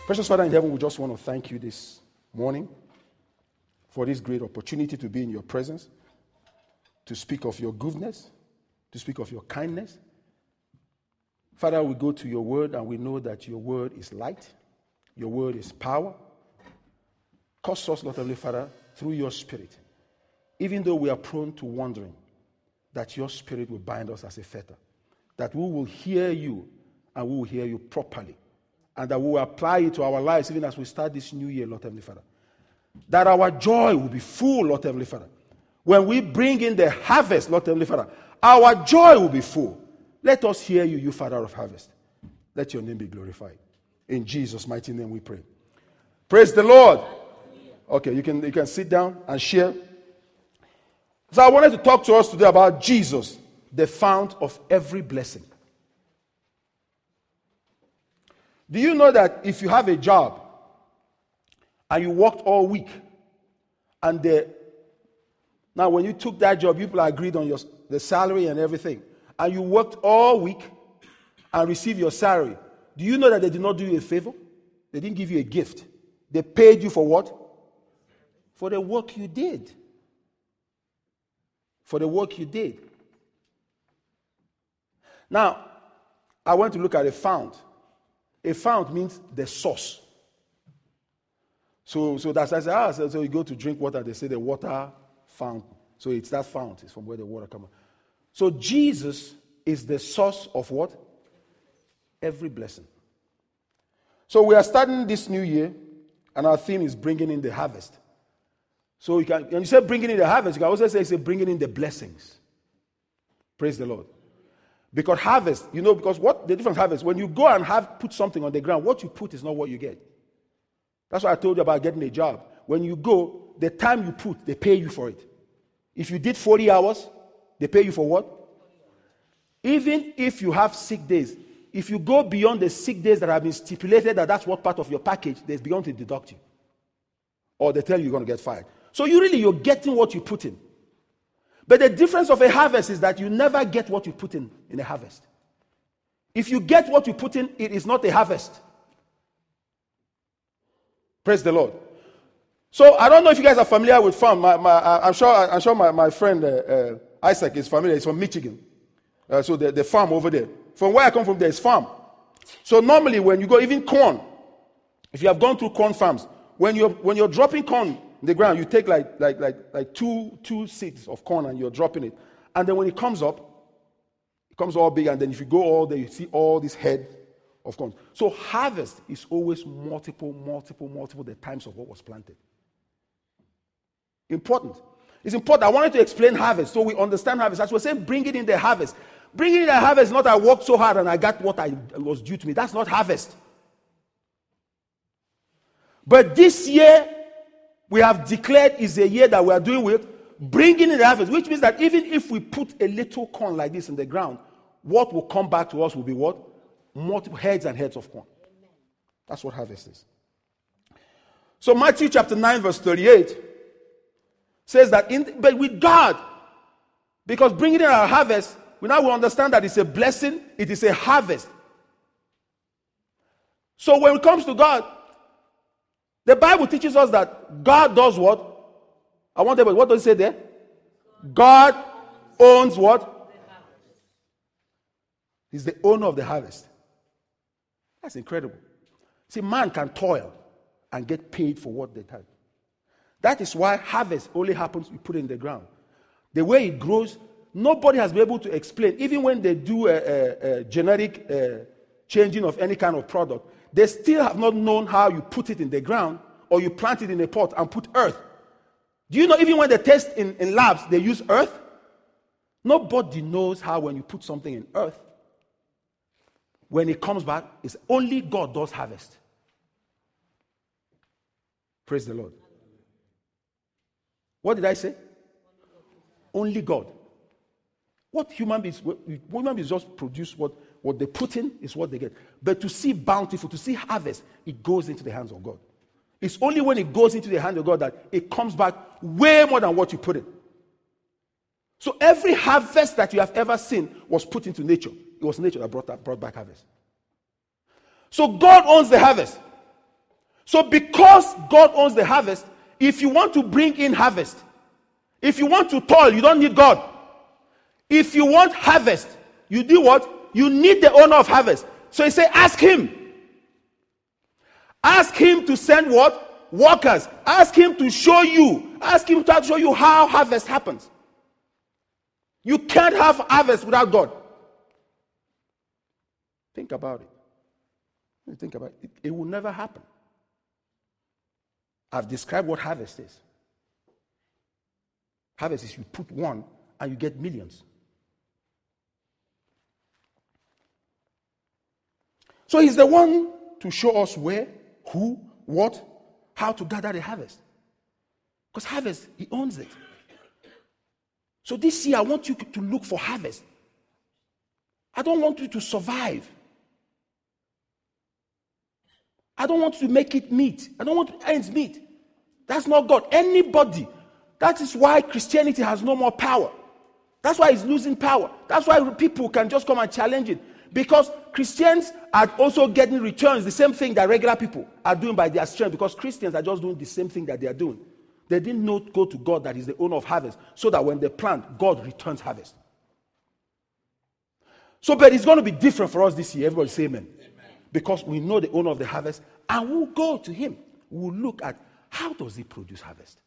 Precious Father in heaven, we just want to thank you this morning for this great opportunity to be in your presence, to speak of your goodness, to speak of your kindness. Father, we go to your word and we know that your word is light, your word is power. Cause us, Lord Heavenly Father, through your spirit, even though we are prone to wandering, that your spirit will bind us as a fetter, that we will hear you and we will hear you properly, and that we will apply it to our lives even as we start this new year, Lord Heavenly Father. That our joy will be full, Lord Heavenly Father. When we bring in the harvest, Lord Heavenly Father, our joy will be full. Let us hear you, you Father of harvest. Let your name be glorified. In Jesus' mighty name we pray. Praise the Lord. Okay, you can sit down and share. So I wanted to talk to us today about Jesus, the fount of every blessing. Do you know that if you have a job and you worked all week, and now when you took that job, people agreed on the salary and everything, and you worked all week and received your salary, do you know that they did not do you a favor? They didn't give you a gift. They paid you for what? For the work you did. For the work you did. Now, I want to look at a fount. A fount means the source. So that's why I say, so you go to drink water, they say the water fountain. So it's that fount, it's from where the water comes. So Jesus is the source of what? Every blessing. So we are starting this new year, and our theme is bringing in the harvest. So when you say bringing in the harvest, you can also say bringing in the blessings. Praise the Lord. Because harvest, because what the difference harvest, when you go and put something on the ground, what you put is not what you get. That's why I told you about getting a job. When you go, the time you put, they pay you for it. If you did 40 hours, they pay you for what? Even if you have sick days, if you go beyond the sick days that have been stipulated that that's what part of your package, they're beyond to deduct you. Or they tell you you're going to get fired. So you're getting what you put in. But the difference of a harvest is that you never get what you put in a harvest. If you get what you put in, it is not a harvest. Praise the Lord. So I don't know if you guys are familiar with farm. I'm sure my friend Isaac is familiar. He's from Michigan. So the farm over there. From where I come from, there is farm. So normally when you go, even corn, if you have gone through corn farms, when you're dropping corn in the ground, you take like two seeds of corn and you're dropping it. And then when it comes up, it comes all big, and then if you go all there, you see all this head of corn. So harvest is always multiple the times of what was planted. Important. It's important. I wanted to explain harvest so we understand harvest. As we're saying, bring it in the harvest. Bringing in the harvest is not I worked so hard and I got what was due to me. That's not harvest. But this year, we have declared is a year that we are doing with bringing in the harvest, which means that even if we put a little corn like this in the ground, what will come back to us will be what? Multiple heads and heads of corn. That's what harvest is. So Matthew chapter 9 verse 38 says that but with God, because bringing in our harvest, we now will understand that it's a blessing, it is a harvest. So when it comes to God, the Bible teaches us that God does what? What does it say there? God owns what? He's the owner of the harvest. That's incredible. See, man can toil and get paid for what they have. That is why harvest only happens when you put it in the ground. The way it grows, nobody has been able to explain. Even when they do a genetic changing of any kind of product, they still have not known how you put it in the ground or you plant it in a pot and put earth. Do you know even when they test in labs, they use earth? Nobody knows how when you put something in earth, when it comes back, it's only God does harvest. Praise the Lord. What did I say? Only God. What human beings just produce what they put in is what they get. But to see bountiful, to see harvest, it goes into the hands of God. It's only when it goes into the hand of God that it comes back way more than what you put in. So every harvest that you have ever seen was put into nature. It was nature that brought back harvest. So God owns the harvest. So because God owns the harvest, if you want to bring in harvest, if you want to toil, you don't need God. If you want harvest, you do what? You need the owner of harvest. So he said, ask him. Ask him to send what? Workers. Ask him to show you. Ask him to show you how harvest happens. You can't have harvest without God. Think about it. Think about it. It will never happen. I've described what harvest is. Harvest is you put one and you get millions. So he's the one to show us where, who, what, how to gather the harvest. Because harvest, he owns it. So this year, I want you to look for harvest. I don't want you to survive. I don't want you to make it meet. I don't want ends meet. That's not God. Anybody. That is why Christianity has no more power. That's why it's losing power. That's why people can just come and challenge it. Because Christians are also getting returns, the same thing that regular people are doing by their strength. Because Christians are just doing the same thing that they are doing. They didn't not go to God that is the owner of harvest, so that when they plant, God returns harvest. So, but it's going to be different for us this year. Everybody say amen. Because we know the owner of the harvest, and we'll go to him. We'll look at how does he produce harvest.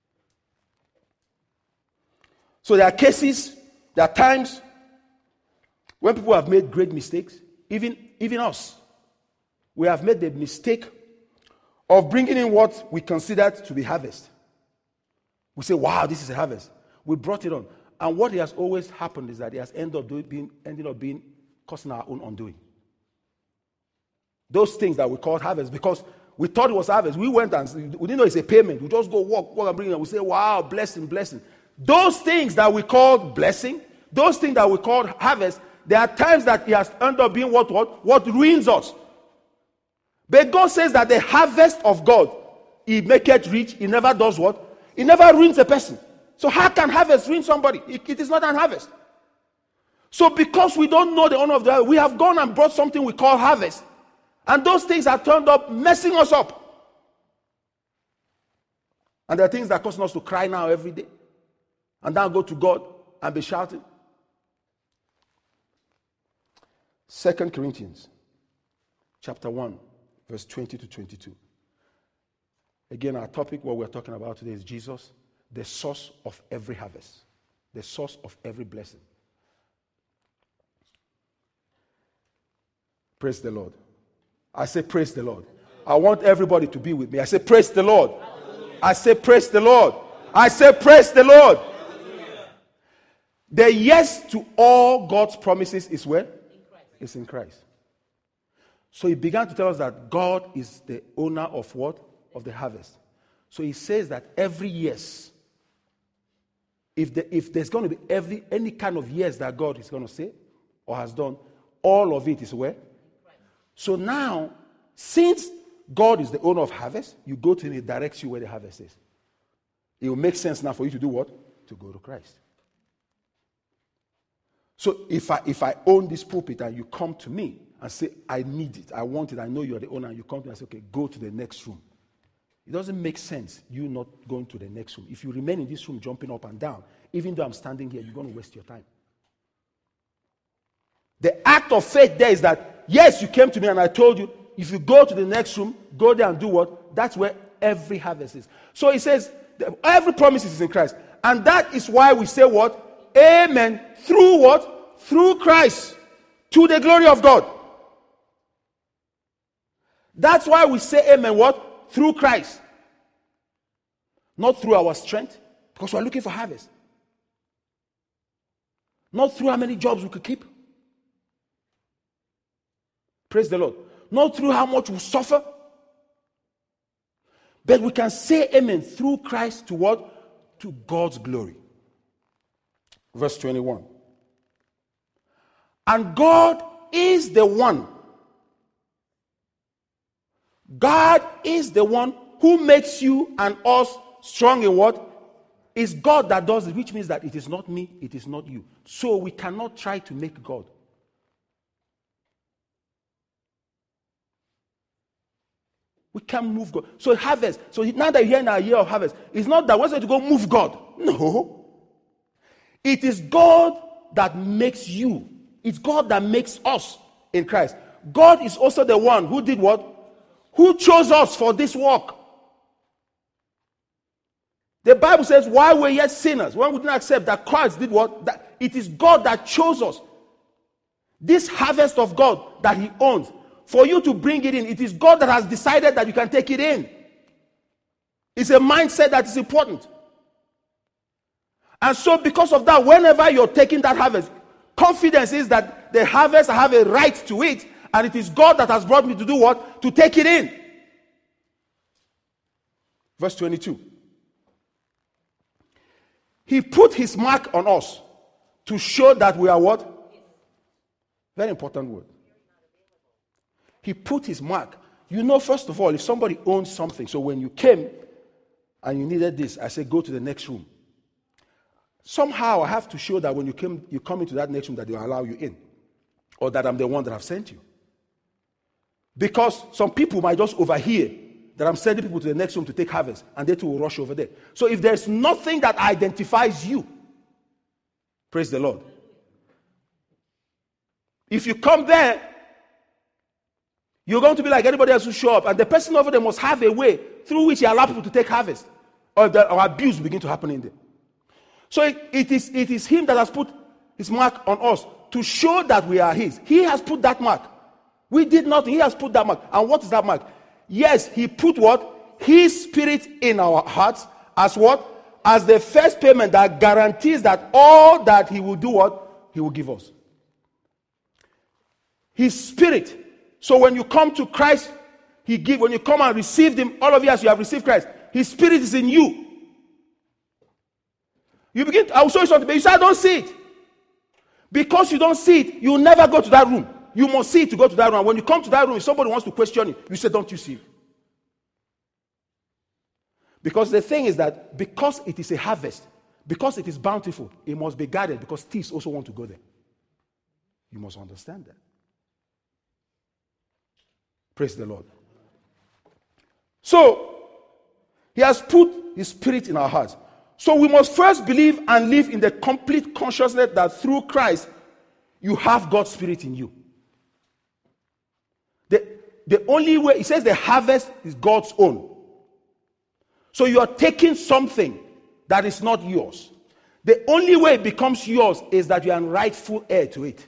So there are cases, there are times when people have made great mistakes, even us. We have made the mistake of bringing in what we considered to be harvest. We say, wow, this is a harvest. We brought it on. And what has always happened is that it has ended up being causing our own undoing. Those things that we call harvest, because we thought it was harvest. We went and we didn't know it's a payment. We just go walk and bring it. We say, wow, blessing, blessing. Those things that we called blessing, those things that we called harvest, there are times that it has ended up being what ruins us. But God says that the harvest of God, he maketh rich, he never does what? He never ruins a person. So how can harvest ruin somebody? It is not an harvest. So because we don't know the owner of the harvest, we have gone and brought something we call harvest. And those things are turned up messing us up. And there are things that cause us to cry now every day. And now go to God and be shouting. 2 Corinthians chapter 1, verse 20 to 22. Again, our topic, what we're talking about today is Jesus, the source of every harvest, the source of every blessing. Praise the Lord. I say, praise the Lord. I want everybody to be with me. I say, praise the Lord. I say, praise the Lord. I say, praise the Lord. The yes to all God's promises is where? It's in Christ. So he began to tell us that God is the owner of what? Of the harvest. So he says that every yes, if there's going to be any kind of yes that God is going to say or has done, all of it is where? So now, since God is the owner of harvest, you go to him, he directs you where the harvest is. It will make sense now for you to do what? To go to Christ. So if I own this pulpit and you come to me and say, I need it, I want it, I know you're the owner, and you come to me and say, okay, go to the next room. It doesn't make sense you not going to the next room. If you remain in this room jumping up and down, even though I'm standing here, you're going to waste your time. The act of faith there is that, yes, you came to me and I told you, if you go to the next room, go there and do what? That's where every harvest is. So he says, every promise is in Christ. And that is why we say what? Amen. Through what? Through Christ. To the glory of God. That's why we say amen what? Through Christ. Not through our strength. Because we're looking for harvest. Not through how many jobs we could keep. Praise the Lord. Not through how much we suffer. But we can say amen through Christ to what? To God's glory. Verse 21. And God is the one. God is the one who makes you and us strong in what? It's God that does it, which means that it is not me, it is not you. So we cannot try to make God. We can't move God. So harvest. So now that you're in our year of harvest, it's not that we're going to go move God. No. It is God that makes you. It's God that makes us in Christ. God is also the one who did what? Who chose us for this work. The Bible says, while we're yet sinners, when we didn't accept that Christ did what? That it is God that chose us. This harvest of God that He owns, for you to bring it in, it is God that has decided that you can take it in. It's a mindset that is important. And so because of that, whenever you're taking that harvest, confidence is that the harvest, I have a right to it, and it is God that has brought me to do what? To take it in. Verse 22. He put His mark on us to show that we are what? Very important word. He put His mark. You know, first of all, if somebody owns something, so when you came and you needed this, I said, go to the next room. Somehow I have to show that when you come into that next room that they'll allow you in. Or that I'm the one that have sent you. Because some people might just overhear that I'm sending people to the next room to take harvest, and they too will rush over there. So if there's nothing that identifies you, praise the Lord. If you come there, you're going to be like anybody else who show up, and the person over there must have a way through which he allows people to take harvest, or abuse will begin to happen in there. So it is Him that has put His mark on us to show that we are His. He has put that mark. We did nothing. He has put that mark. And what is that mark? Yes, He put what? His Spirit in our hearts as what? As the first payment that guarantees that all that He will do what? He will give us. His Spirit. So when you come to Christ, when you come and receive Him, all of you as you have received Christ, His Spirit is in you. I will show you something, but you say, I don't see it. Because you don't see it, you will never go to that room. You must see it to go to that room. When you come to that room, if somebody wants to question you, you say, don't you see it? Because the thing is that because it is a harvest, because it is bountiful, it must be guarded because thieves also want to go there. You must understand that. Praise the Lord. So, He has put His Spirit in our hearts. So we must first believe and live in the complete consciousness that through Christ, you have God's Spirit in you. The only way, it says the harvest is God's own. So you are taking something that is not yours. The only way it becomes yours is that you are rightful heir to it.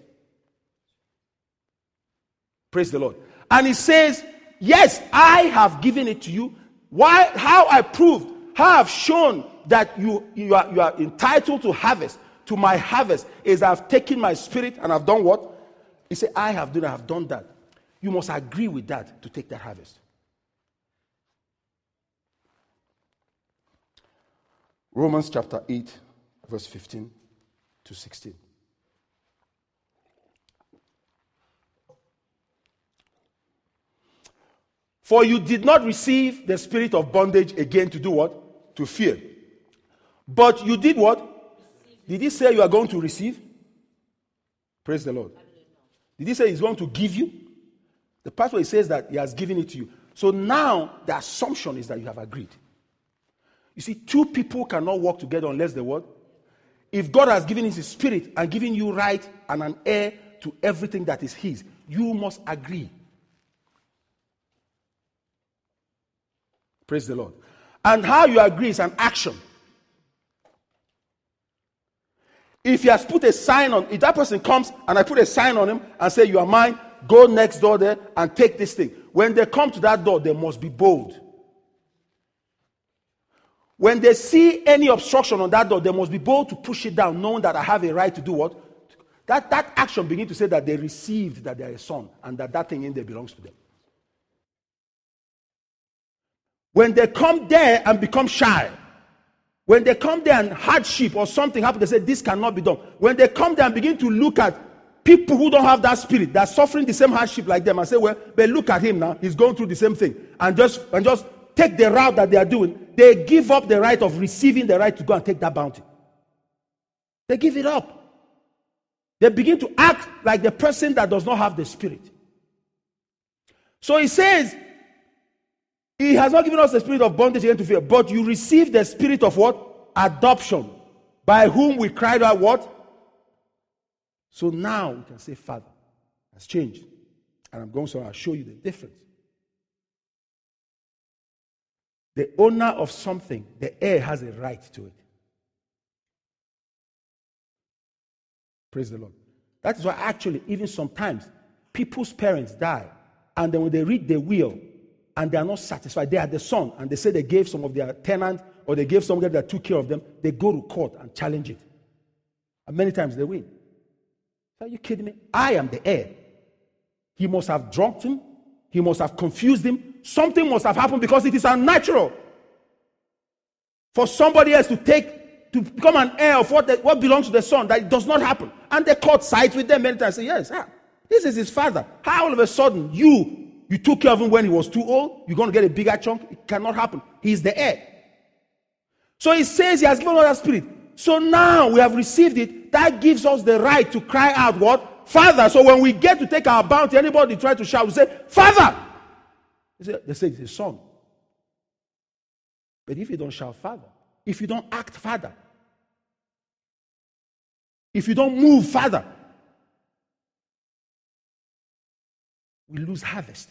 Praise the Lord. And He says, yes, I have given it to you. Why? How I proved, how I've shown that you are entitled to harvest, to my harvest, is I've taken my Spirit and I've done what? He said, I have done that. You must agree with that to take that harvest. Romans chapter 8, verse 15 to 16. For you did not receive the spirit of bondage again to do what? To fear. But you did what? Did He say you are going to receive? Praise the Lord. Did He say He's going to give you? The part where He says that He has given it to you. So now the assumption is that you have agreed. You see, two people cannot work together unless they what? If God has given His Spirit and given you right and an heir to everything that is His, you must agree. Praise the Lord. And how you agree is an action. If He has put a sign on, if that person comes and I put a sign on him and say, you are mine, go next door there and take this thing. When they come to that door, they must be bold. When they see any obstruction on that door, they must be bold to push it down, knowing that I have a right to do what? That action begins to say that they received that they are a son and that thing in there belongs to them. When they come there and become shy, when they come there and hardship or something happens, they say, this cannot be done. When they come there and begin to look at people who don't have that spirit, that are suffering the same hardship like them, and say, well, but look at him now, he's going through the same thing, and just take the route that they are doing, they give up the right of receiving the right to go and take that bounty. They give it up. They begin to act like the person that does not have the spirit. So He says, He has not given us the spirit of bondage again to fear, but you receive the spirit of what? Adoption, by whom we cried out what? So now we can say, Father. Has changed. And I'm going to show you the difference. The owner of something, the heir, has a right to it. Praise the Lord. That is why actually, even sometimes, people's parents die, and then when they read the will, and they are not satisfied, they are the son, and they say they gave some of their tenant, or they gave somebody that took care of them, they go to court and challenge it. And many times they win. Are you kidding me? I am the heir. He must have drugged him. He must have confused him. Something must have happened because it is unnatural for somebody else to become an heir of what belongs to the son. That it does not happen. And the court sides with them many times and say, yes, this is his father. How all of a sudden you took care of him when he was too old? You're going to get a bigger chunk? It cannot happen. He's the heir. So he says he has given us that spirit. So now we have received it. That gives us the right to cry out what? Father. So when we get to take our bounty, anybody try to shout, we say, Father. They say it's a son. But if you don't shout Father, if you don't act Father, if you don't move Father, we lose harvest.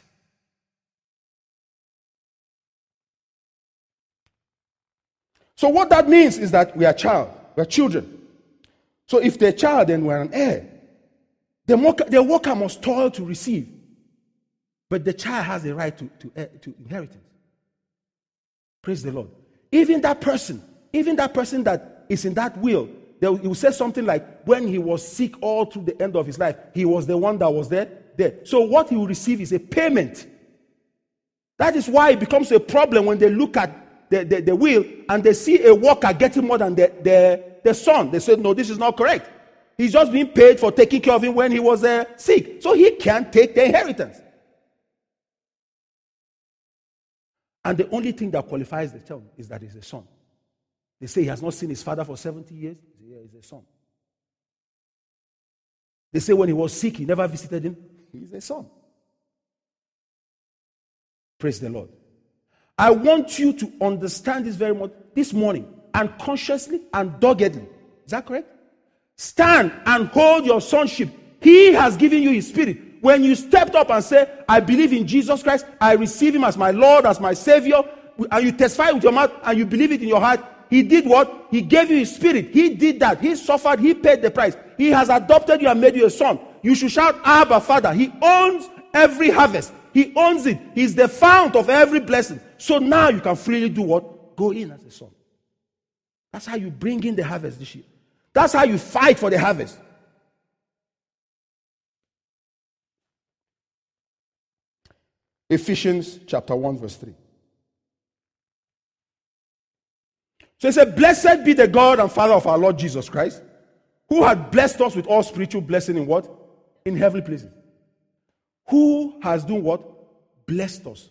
So what that means is that we are children. So if they're a child, then we're an heir. The worker must toil to receive. But the child has a right to inheritance. Praise the Lord. Even that person that is in that will, he will say something like, when he was sick all through the end of his life, he was the one that was there. So what he will receive is a payment. That is why it becomes a problem when they look at the will and they see a worker getting more than the son. They say, no, this is not correct. He's just being paid for taking care of him when he was sick. So he can't take the inheritance. And the only thing that qualifies the child is that he's a son. They say he has not seen his father for 70 years. Yeah, he's a son. They say when he was sick, he never visited him. He's a son. Praise the Lord. I want you to understand this very much this morning, and consciously and doggedly. Is that correct? Stand and hold your sonship. He has given you his spirit. When you stepped up and say, I believe in Jesus Christ, I receive him as my Lord, as my Savior, and you testify with your mouth and you believe it in your heart, he did what? He gave you his spirit. He did that. He suffered. He paid the price. He has adopted you and made you a son. You should shout, Abba, Father. He owns every harvest. He owns it. He's the fount of every blessing. So now you can freely do what? Go in as a son. That's how you bring in the harvest this year. That's how you fight for the harvest. Ephesians chapter 1 verse 3. So it said, blessed be the God and Father of our Lord Jesus Christ, who had blessed us with all spiritual blessing in what? In heavenly places. Who has done what? Blessed us.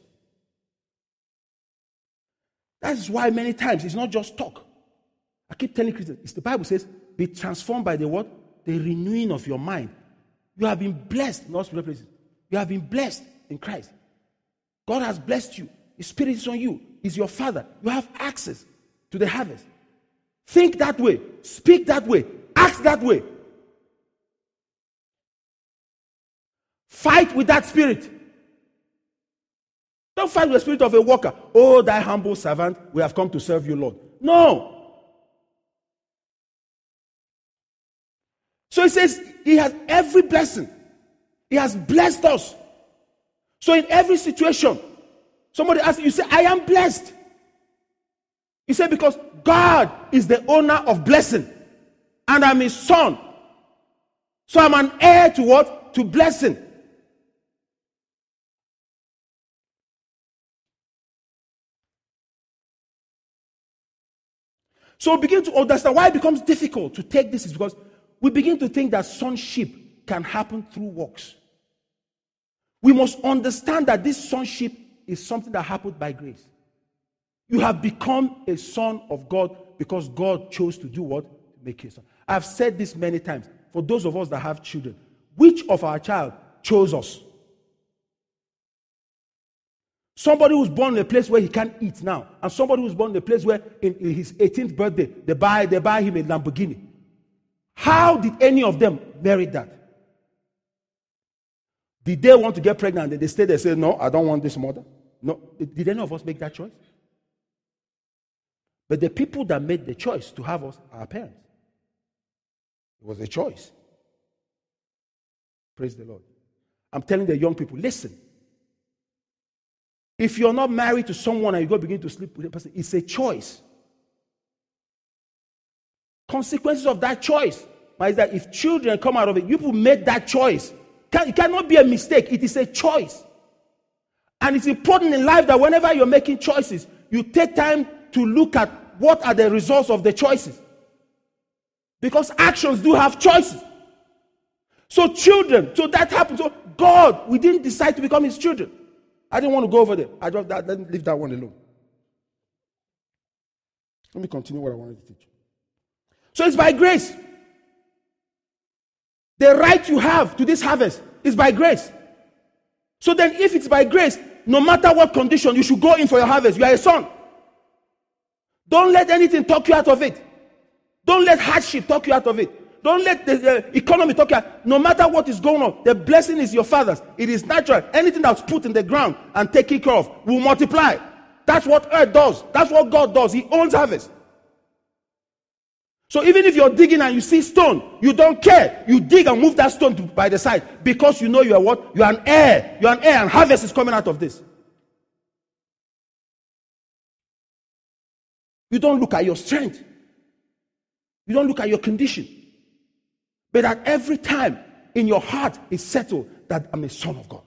That is why many times it's not just talk. I keep telling Christians, the Bible says, be transformed by the what? The renewing of your mind. You have been blessed in all spiritual places. You have been blessed in Christ. God has blessed you. His spirit is on you. He's your father. You have access to the harvest. Think that way. Speak that way. Act that way. Fight with that spirit. Don't fight with the spirit of a worker. Oh, thy humble servant, we have come to serve you, Lord. No. So he says, he has every blessing. He has blessed us. So in every situation, somebody asks you, say, I am blessed. You say, because God is the owner of blessing. And I'm his son. So I'm an heir to what? To blessing. So begin to understand why it becomes difficult to take this is because we begin to think that sonship can happen through works. We must understand that this sonship is something that happened by grace. You have become a son of God because God chose to do what? Make you a son. I've said this many times. For those of us that have children, which of our child chose us? Somebody who's born in a place where he can't eat now, and somebody who's born in a place where in his 18th birthday, they buy him a Lamborghini. How did any of them merit that? Did they want to get pregnant and they stay there and say, no, I don't want this mother? No. Did any of us make that choice? But the people that made the choice to have us are our parents. It was a choice. Praise the Lord. I'm telling the young people, listen. If you're not married to someone and you go begin to sleep with a person, it's a choice. Consequences of that choice is that if children come out of it, you people made that choice. It cannot be a mistake. It is a choice. And it's important in life that whenever you're making choices, you take time to look at what are the results of the choices. Because actions do have choices. So children, so that happened. So God, we didn't decide to become his children. I didn't want to go over there. Let me leave that one alone. Let me continue what I wanted to teach. So it's by grace. The right you have to this harvest is by grace. So then if it's by grace, no matter what condition, you should go in for your harvest. You are a son. Don't let anything talk you out of it. Don't let hardship talk you out of it. Don't let the economy talk you out. No matter what is going on, the blessing is your father's. It is natural. Anything that's put in the ground and taken care of will multiply. That's what earth does. That's what God does. He owns harvest. So even if you're digging and you see stone, you don't care. You dig and move that stone by the side because you know you are what? You are an heir. You are an heir and harvest is coming out of this. You don't look at your strength. You don't look at your condition. But at every time in your heart is settled that I'm a son of God.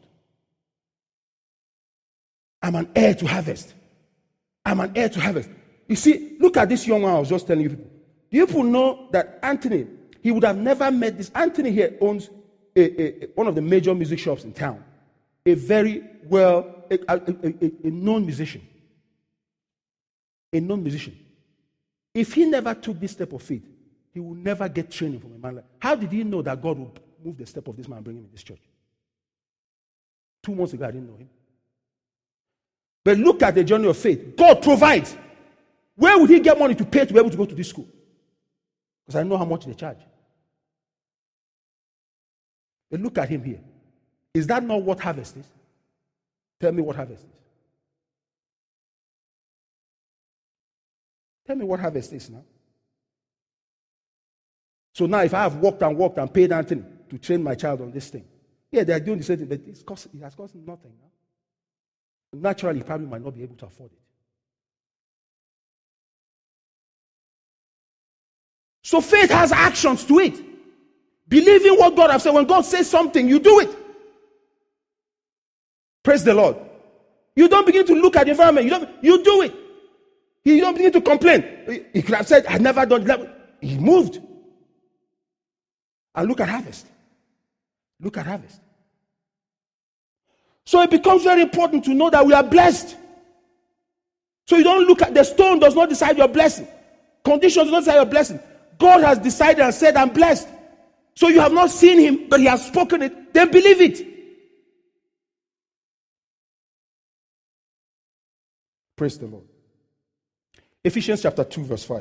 I'm an heir to harvest. I'm an heir to harvest. You see, look at this young man I was just telling you people. Do you people know that Anthony, he would have never met this. Anthony here owns one of the major music shops in town. A very a known musician. A known musician. If he never took this step of faith, he will never get training from a man like. How did he know that God would move the step of this man and bring him in this church? 2 months ago, I didn't know him. But look at the journey of faith. God provides. Where would he get money to pay to be able to go to this school? Because I know how much they charge. But look at him here. Is that not what harvest is? Tell me what harvest is. Tell me what harvest is now. So now if I have worked and paid Anthony to train my child on this thing, yeah, they are doing the same thing, but it has cost him nothing now. Naturally, he probably might not be able to afford it. So faith has actions to it. Believing what God has said. When God says something, you do it. Praise the Lord. You don't begin to look at the environment. You do it. You don't begin to complain. He could have said, I never done that. He moved. And look at harvest. Look at harvest. So it becomes very important to know that we are blessed. So you don't look at the stone does not decide your blessing. Conditions do not decide your blessing. God has decided and said, I'm blessed. So you have not seen him, but he has spoken it. Then believe it. Praise the Lord. Ephesians chapter 2 verse 5.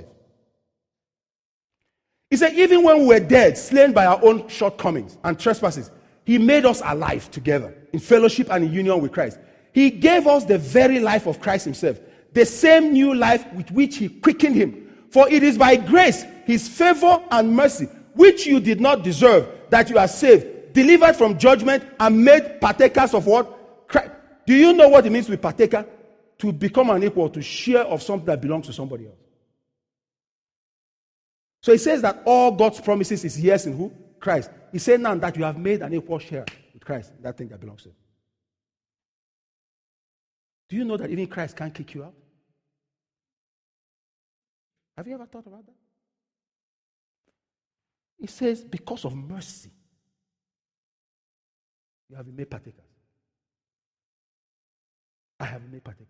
He said, even when we were dead, slain by our own shortcomings and trespasses, he made us alive together in fellowship and in union with Christ. He gave us the very life of Christ himself, the same new life with which he quickened him. For it is by grace, his favor and mercy, which you did not deserve, that you are saved, delivered from judgment, and made partakers of what? Christ. Do you know what it means to be partaker? To become an equal, to share of something that belongs to somebody else. So he says that all God's promises is yes in who? Christ. He said now that you have made an equal share with Christ, that thing that belongs to him. Do you know that even Christ can't kick you out? Have you ever thought about that? He says, because of mercy, you have been made partakers. I have been made partakers.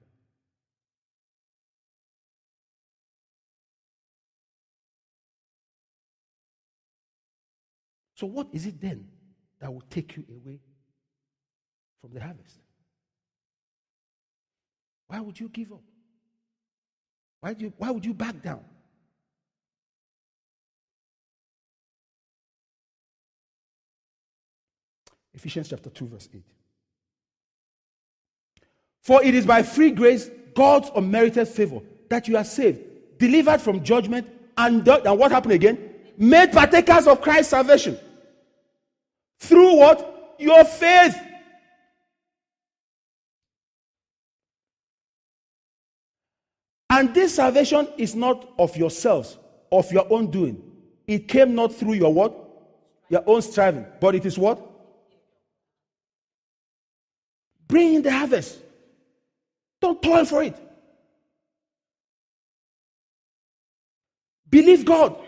So what is it then that will take you away from the harvest? Why would you give up? Why would you back down? Ephesians chapter 2, verse 8. For it is by free grace, God's unmerited favor, that you are saved, delivered from judgment, and what happened again? Made partakers of Christ's salvation. Through what? Your faith. And this salvation is not of yourselves, of your own doing. It came not through your what? Your own striving. But it is what? Bring in the harvest. Don't toil for it. Believe God.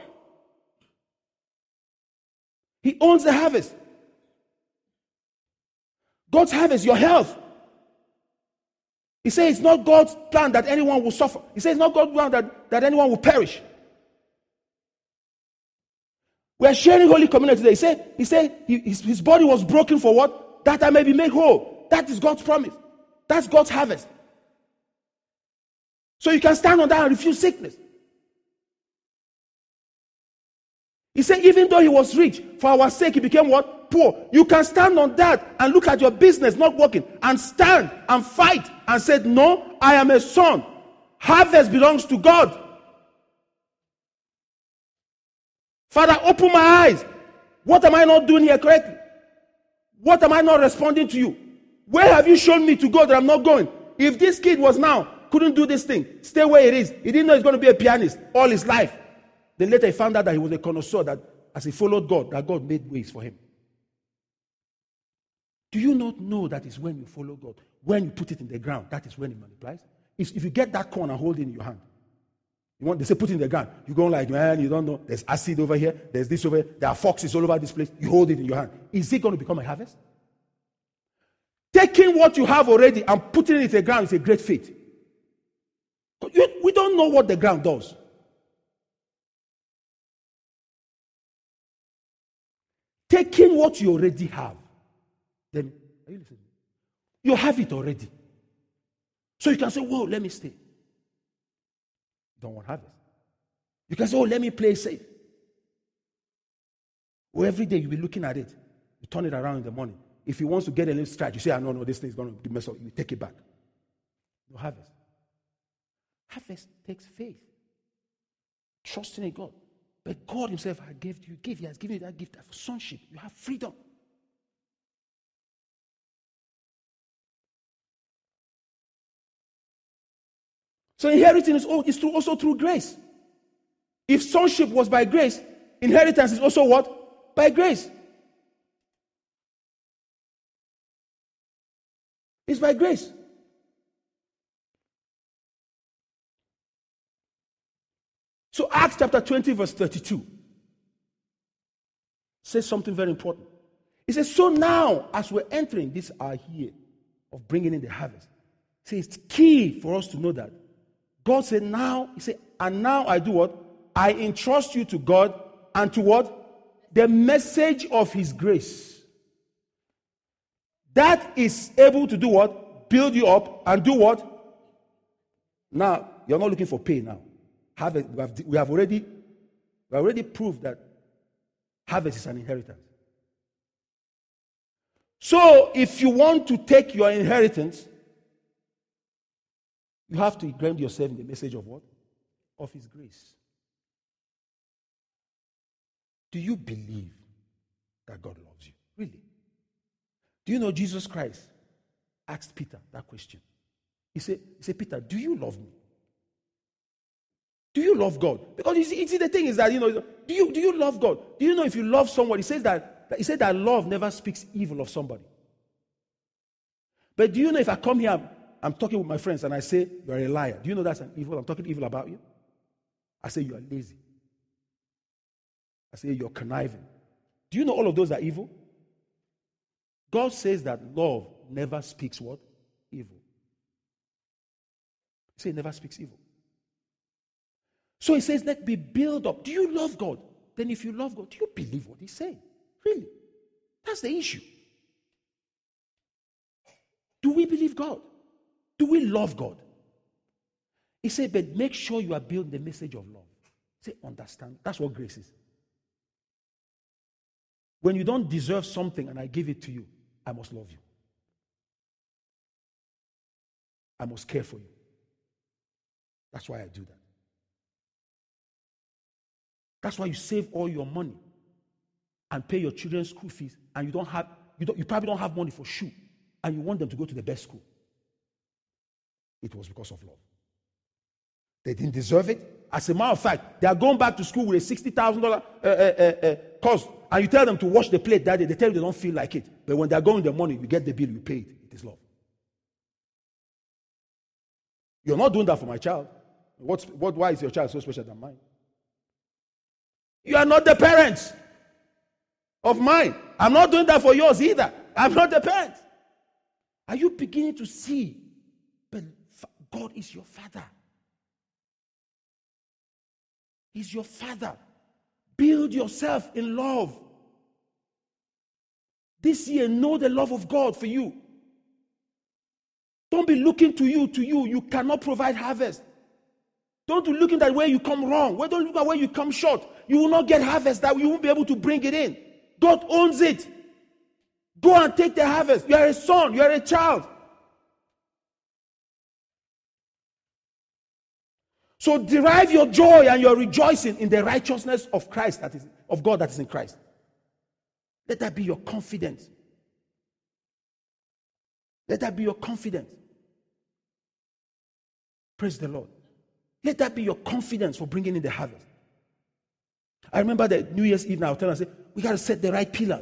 He owns the harvest. God's harvest, your health. He says it's not God's plan that anyone will suffer. He says it's not God's plan that anyone will perish. We are sharing Holy Communion today. He said his body was broken for what? That I may be made whole. That is God's promise. That's God's harvest. So you can stand on that and refuse sickness. He said even though he was rich, for our sake he became what? Poor. You can stand on that and look at your business not working and stand and fight and say, no, I am a son. Harvest belongs to God. Father, open my eyes. What am I not doing here correctly? What am I not responding to you? Where have you shown me to go that I'm not going? If this kid was now, couldn't do this thing, stay where it is. He didn't know he's going to be a pianist all his life. Then later he found out that he was a connoisseur, that as he followed God, that God made ways for him. Do you not know that is when you follow God? When you put it in the ground, that is when it multiplies. If you get that corn and hold it in your hand, they say put it in the ground. You go like, man, you don't know. There's acid over here. There's this over here. There are foxes all over this place. You hold it in your hand. Is it going to become a harvest? Taking what you have already and putting it in the ground is a great feat. We don't know what the ground does. Taking what you already have. Then, are you listening? You have it already. So you can say, whoa, let me stay. Don't want harvest. You can say, oh, let me play safe. Or every day you'll be looking at it. You turn it around in the morning. If he wants to get a little scratch, you say, no, this thing is going to mess up. You take it back. No harvest. Harvest takes faith. Trusting in God. But God himself has given you that gift of sonship. You have freedom. So inheritance is also through grace. If sonship was by grace, inheritance is also what? By grace. It's by grace. So Acts chapter 20 verse 32 says something very important. It says, so now as we're entering this our year of bringing in the harvest, it says it's key for us to know that God said now, he said, and now I do what? I entrust you to God and to what? The message of his grace. That is able to do what? Build you up and do what? Now, you're not looking for pay now. We have already proved that harvest is an inheritance. So, if you want to take your inheritance, you have to ground yourself in the message of what? Of his grace. Do you believe that God loves you? Really? Do you know Jesus Christ asked Peter that question? He said, Peter, do you love me? Do you love God? Because you see, the thing is that, do you love God? Do you know if you love somebody, he said that love never speaks evil of somebody. But do you know if I come here, I'm talking with my friends and I say, you're a liar. Do you know that's an evil? I'm talking evil about you. I say, you are lazy. I say, you're conniving. Do you know all of those are evil? God says that love never speaks what? Evil. He says it never speaks evil. So he says, let me build up. Do you love God? Then if you love God, do you believe what he's saying? Really? That's the issue. Do we believe God? Do we love God? He said, but make sure you are building the message of love. Say, understand. That's what grace is. When you don't deserve something and I give it to you, I must love you. I must care for you. That's why I do that. That's why you save all your money and pay your children's school fees, and you probably don't have money for shoe, and you want them to go to the best school. It was because of love. They didn't deserve it. As a matter of fact, they are going back to school with a $60,000 cost, and you tell them to wash the plate that day. They tell you they don't feel like it. But when they're going in the morning, you get the bill, you pay it. It is love. You're not doing that for my child. Why is your child so special than mine? You are not the parents of mine. I'm not doing that for yours either. I'm not the parent. Are you beginning to see? But God is your Father. He's your Father. Build yourself in love. This year, know the love of God for you. Don't be looking to you. You cannot provide harvest. Don't be looking at where you come wrong. Don't look at where you come short. You will not get harvest. That you won't be able to bring it in. God owns it. Go and take the harvest. You are a son. You are a child. So derive your joy and your rejoicing in the righteousness of Christ, that is of God that is in Christ. Let that be your confidence. Let that be your confidence. Praise the Lord. Let that be your confidence for bringing in the harvest. I remember that New Year's Eve, I was telling them, we got to set the right pillar.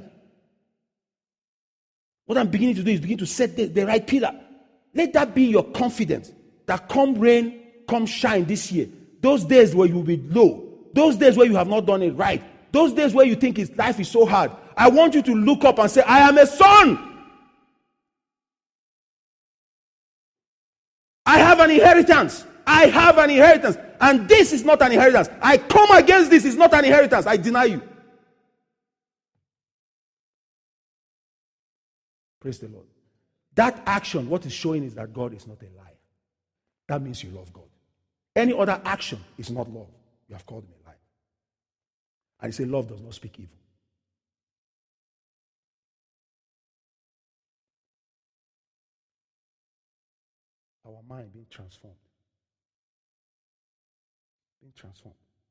What I'm beginning to do is begin to set the right pillar. Let that be your confidence that come rain, come shine this year. Those days where you will be low, those days where you have not done it right, those days where you think life is so hard, I want you to look up and say, I am a son. I have an inheritance. I have an inheritance. And this is not an inheritance. I come against this. It's not an inheritance. I deny you. Praise the Lord. That action, what is showing is that God is not a liar. That means you love God. Any other action is not love. You have called him a liar. And he said, love does not speak evil. Our mind being transformed. Being transformed.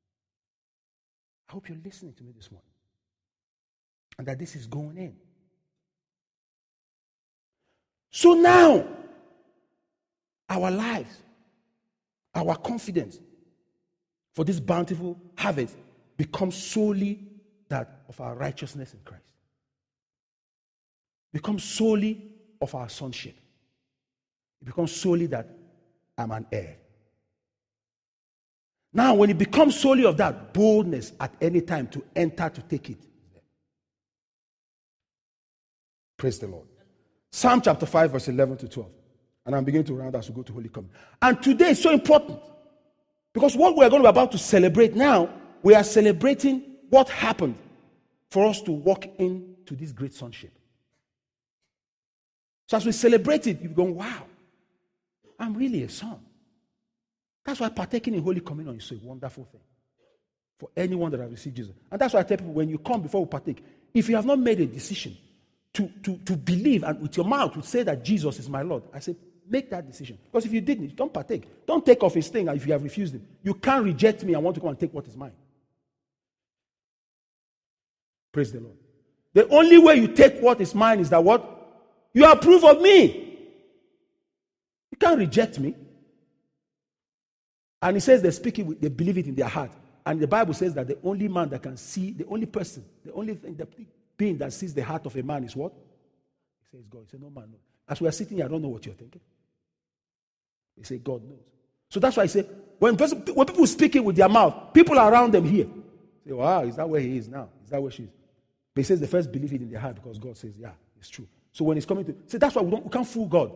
I hope you're listening to me this morning. And that this is going in. So now, our lives, our confidence for this bountiful harvest becomes solely that of our righteousness in Christ. Becomes solely of our sonship. It becomes solely that I'm an heir. Now, when it becomes solely of that, boldness at any time to enter to take it. Praise the Lord. Psalm chapter 5, verse 11 to 12. And I'm beginning to round as we go to Holy Communion. And today is so important. Because what we're going to be about to celebrate now, we are celebrating what happened for us to walk into this great sonship. So as we celebrate it, you're going, wow, I'm really a son. That's why partaking in Holy Communion is a wonderful thing for anyone that has received Jesus. And that's why I tell people, when you come before we partake, if you have not made a decision to believe and with your mouth to say that Jesus is my Lord, I say, make that decision. Because if you didn't, don't partake. Don't take off his thing if you have refused him. You can't reject me and want to come and take what is mine. Praise the Lord. The only way you take what is mine is that what? You approve of me. You can't reject me. And he says they speak it, they believe it in their heart. And the Bible says that the only man that can see, the only person, the only thing, the being that sees the heart of a man is what? He says God. He says, no man knows. As we are sitting here, I don't know what you're thinking. They say God knows. So that's why I say, when people speak it with their mouth, people around them here say, wow, is that where he is now? Is that where she is? But he says they first believe it in their heart because God says, yeah, it's true. So when it's coming to, see, that's why we can't fool God.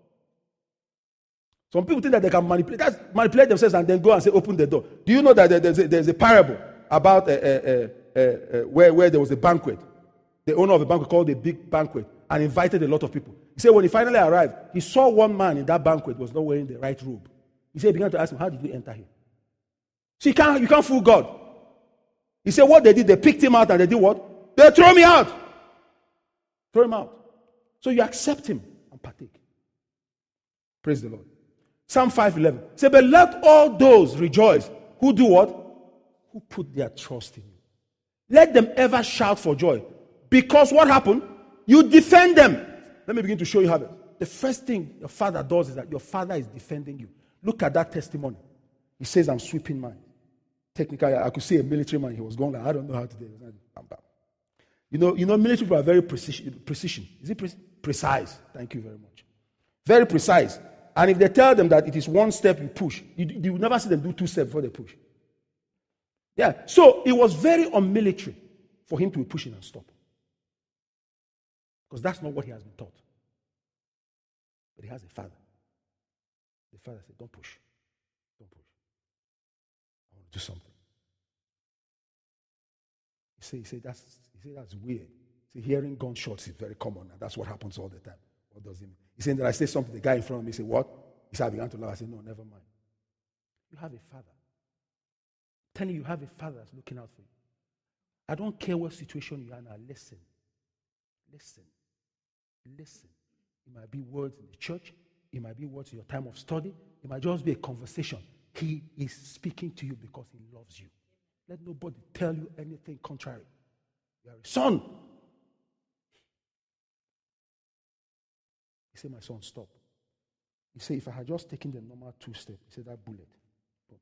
Some people think that they can manipulate themselves and then go and say, open the door. Do you know that there's a parable about where there was a banquet? The owner of the banquet called a big banquet and invited a lot of people. He said when he finally arrived, he saw one man in that banquet was not wearing the right robe. He said, he began to ask him, how did you enter here? So you can't fool God. He said, what they did, they picked him out and they did what? They throw me out. Throw him out. So you accept him and partake. Praise the Lord. Psalm 5:11. Say, but let all those rejoice who do what? Who put their trust in you. Let them ever shout for joy. Because what happened? You defend them. Let me begin to show you how. The first thing your father does is that your father is defending you. Look at that testimony. He says, I'm sweeping mine. Technically, I could see a military man. He was going like, I don't know how to do it. You know, military people are very precision. Is it precise? Thank you very much. Very precise. And if they tell them that it is one step you push, you will never see them do 2 steps before they push. Yeah. So it was very unmilitary for him to be pushing and stop. Because that's not what he has been taught. But he has a father. The father said, don't push. Don't push. I want to do something. He said that's weird. See, hearing gunshots is very common, and that's what happens all the time. What does it mean? He said that I say something, the guy in front of me said, what? He said, I began to laugh. I said, no, never mind. You have a father. I'm telling you, have a father that's looking out for you. I don't care what situation you are now. Listen. Listen. Listen. It might be words in the church. It might be words in your time of study. It might just be a conversation. He is speaking to you because he loves you. Let nobody tell you anything contrary. You are a son. He said, my son, stop. He said, if I had just taken the normal 2 steps, he said, that bullet. Boom.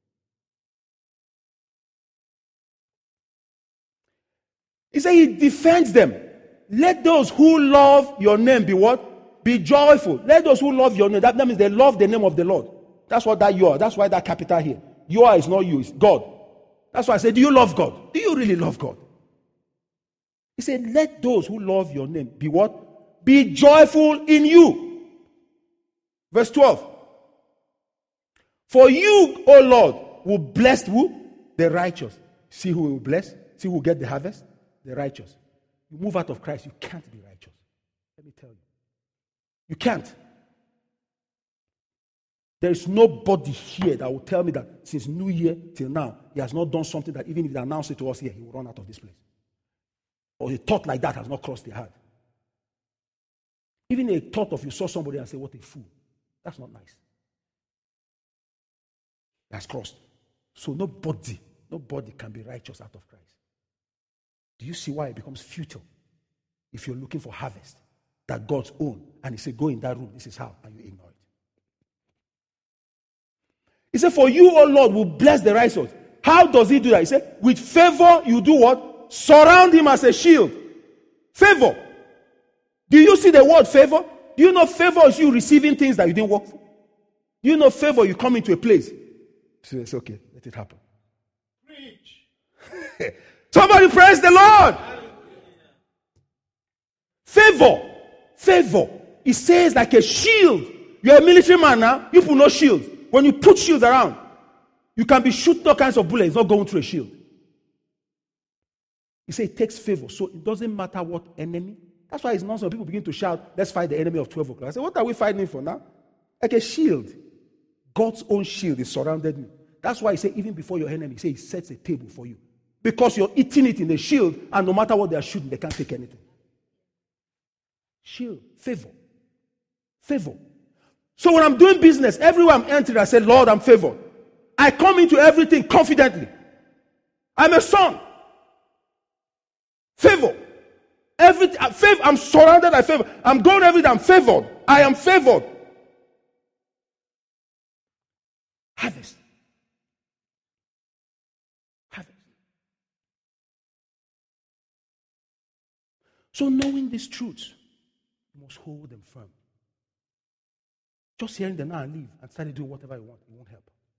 He said, he defends them. Let those who love your name be what? Be joyful. Let those who love your name. That means they love the name of the Lord. That's what that you are. That's why that capital here. You are is not you, it's God. That's why I said, do you love God? Do you really love God? He said, let those who love your name be what? Be joyful in you. Verse 12. For you, O Lord, will bless who? The righteous. See who will bless? See who will get the harvest? The righteous. You move out of Christ, you can't be righteous. Let me tell you. You can't. There is nobody here that will tell me that since New Year till now, he has not done something that even if they announce it to us here, he will run out of this place. Or a thought like that has not crossed their heart. Even a thought of you saw somebody and say, what a fool. That's not nice. That's crossed. So nobody can be righteous out of Christ. Do you see why it becomes futile if you're looking for harvest that God's own and he said, go in that room, this is how, and you ignore it? He said, for you, O Lord, will bless the righteous. How does he do that? He said, with favor, you do what? Surround him as a shield. Favor. Do you see the word favor? Do you know favor is you receiving things that you didn't work for? Do you know favor, you come into a place? So it's okay, let it happen. Preach. Somebody praise the Lord. Favor. Favor. It says like a shield. You're a military man now, you put no shield. When you put shields around, you can be shooting all kinds of bullets, not going through a shield. He said it takes favor. So it doesn't matter what enemy. That's why it's nonsense. People begin to shout, let's fight the enemy of 12 o'clock. I say, what are we fighting for now? Like a shield. God's own shield is surrounded me. That's why he said, even before your enemy, he said he sets a table for you. Because you're eating it in the shield, and no matter what they are shooting, they can't take anything. Shield. Favor. Favor. So when I'm doing business, everywhere I'm entering, I say, Lord, I'm favored. I come into everything confidently. I'm a son. Favor. Everything, I'm surrounded by favor. I'm going everything, I'm favored. I am favored. Harvest. Harvest. So knowing these truths, you must hold them firm. Just hearing them now and leave and start to do whatever you want, it won't help.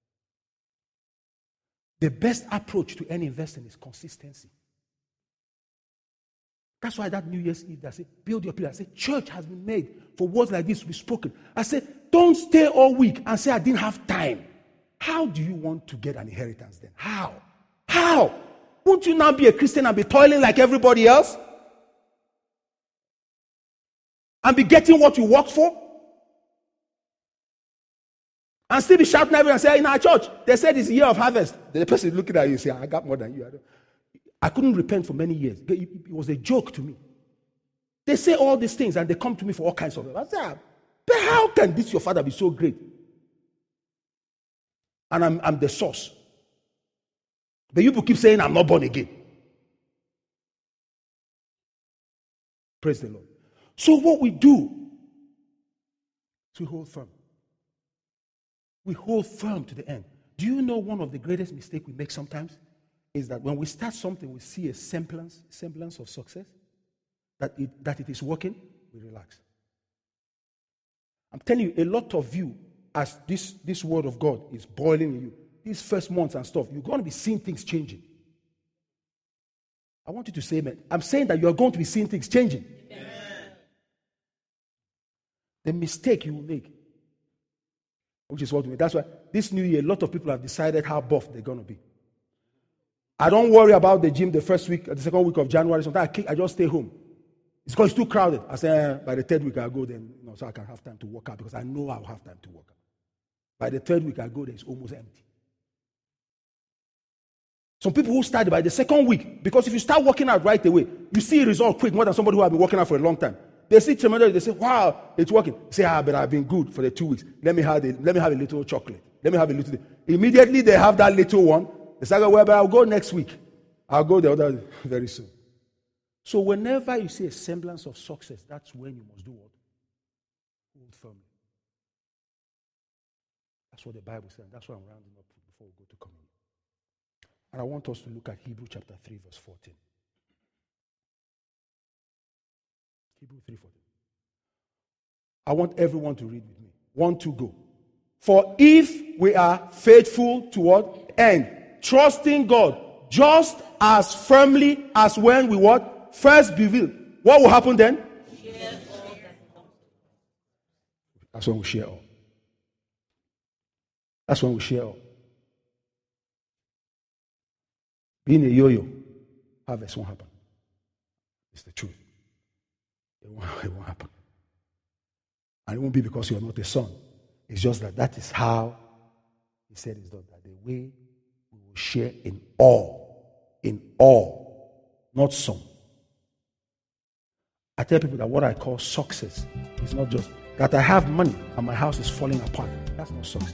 The best approach to any investing is consistency. That's why that New Year's Eve, I said, build your pillar. I said, church has been made for words like this to be spoken. I said, don't stay all week and say, I didn't have time. How do you want to get an inheritance then? How? How? Won't you now be a Christian and be toiling like everybody else? And be getting what you worked for? And still be shouting everywhere and say, in our church, they said it's a year of harvest. The person is looking at you and say, I got more than you. I couldn't repent for many years. It was a joke to me. They say all these things and they come to me for all kinds of them. I say, but how can this your father be so great? And I'm the source. But you people keep saying I'm not born again. Praise the Lord. So what we do is we hold firm. We hold firm to the end. Do you know one of the greatest mistakes we make sometimes is that when we start something, we see a semblance of success, that it is working, we relax. I'm telling you, a lot of you, as this word of God is boiling in you, these first months and stuff, you're going to be seeing things changing. I want you to say amen. I'm saying that you're going to be seeing things changing. Amen. The mistake you will make, which is what we make. That's why this new year, a lot of people have decided how buff they're going to be. I don't worry about the gym the first week, the second week of January. Sometimes I just stay home. It's because it's too crowded. I say, by the third week I go then, so I can have time to work out because I know I'll have time to work out. By the third week I go there, it's almost empty. Some people who started by the second week, because if you start working out right away, you see a result quick more than somebody who has been working out for a long time. They see tremendous, they say, wow, it's working. They say, but I've been good for the 2 weeks. Let me have a little chocolate. Let me have a little. Immediately they have that little one. They say, well, but I'll go next week. I'll go the other very soon. So whenever you see a semblance of success, that's when you must do what? Hold firmly. That's what the Bible says. That's why I'm rounding up before we go to communion. And I want us to look at Hebrews chapter 3, verse 14. Hebrews 3:14. I want everyone to read with me. 1, 2, go. For if we are faithful to what? End. Trusting God just as firmly as when we what? First believed. What will happen then? That's when we share all. That's when we share all. Being a yo-yo, harvest won't happen. It's the truth. It won't happen. And it won't be because you're not a son. It's just that is how he said it's done. That the way we will share in all, not some. I tell people that what I call success is not just that I have money and my house is falling apart. That's not success.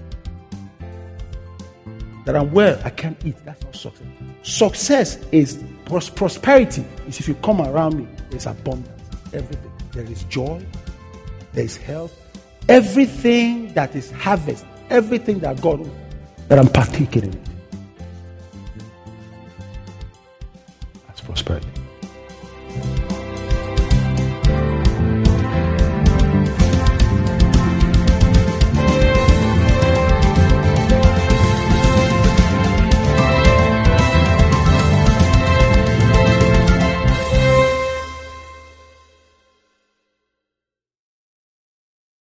That I'm well, I can't eat. That's not success. Success is prosperity. Is if you come around me, there's abundance. Everything. There is joy. There is health. Everything that is harvest. Everything that God, that I'm partaking in. That's prosperity.